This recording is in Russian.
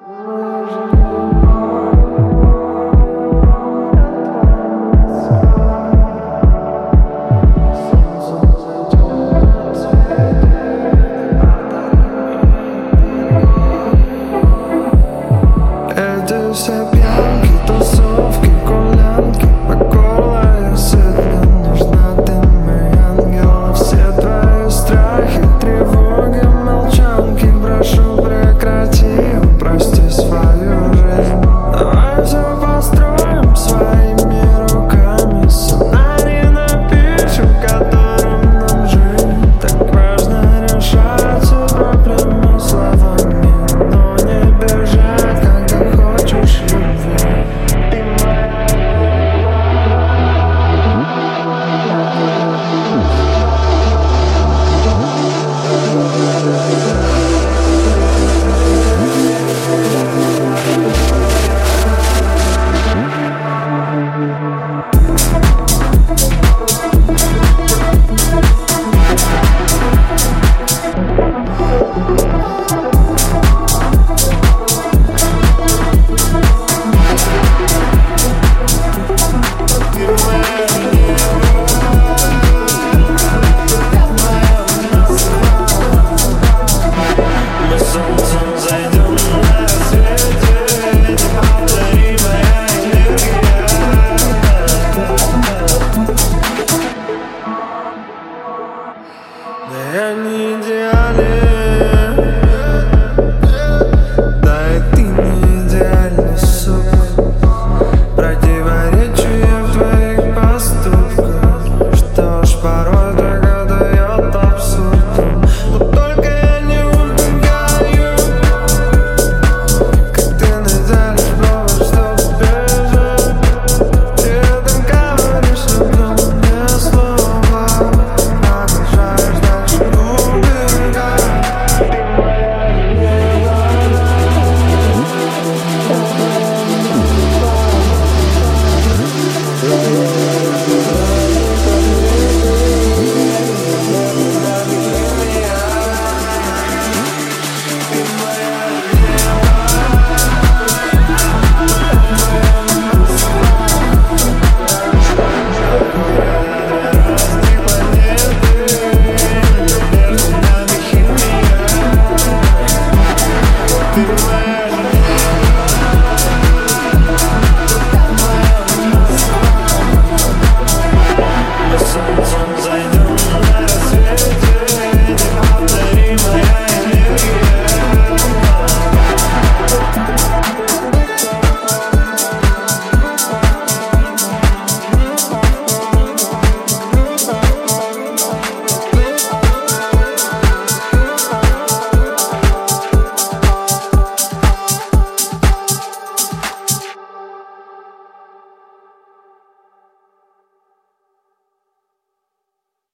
Все пьянки, тусовки, гулянки по горло сытно. Нужна ты, мой ангел. Все твои страхи, тревоги, молчанки прошу, прекрати, упрости свою жизнь. Давай все построим своими руками. Сценарий напишем, которым нам жить. Так важно решать все проблемы словами, но не бежать, когда хочешь любви. Я не идеален, да и ты не идеальный, сука. Противоречие в твоих поступках, что ж порой догадает абсурдом. Но только я не убегаю, как ты надеешь бровь, чтоб бежать. При этом говоришь любимые слова, продолжаешь дальше убегать. Ты